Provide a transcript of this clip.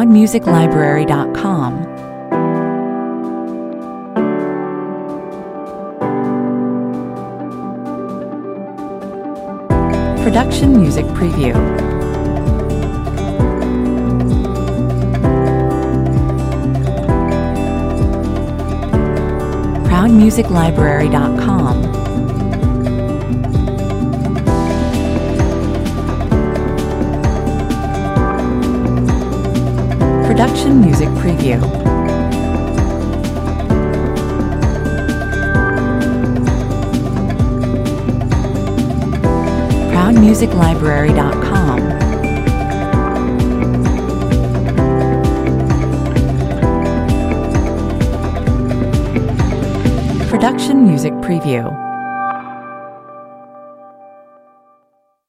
ProudMusicLibrary.com. Production Music Preview. ProudMusicLibrary.com. Production Music Preview. ProudMusicLibrary.com. Production Music Preview.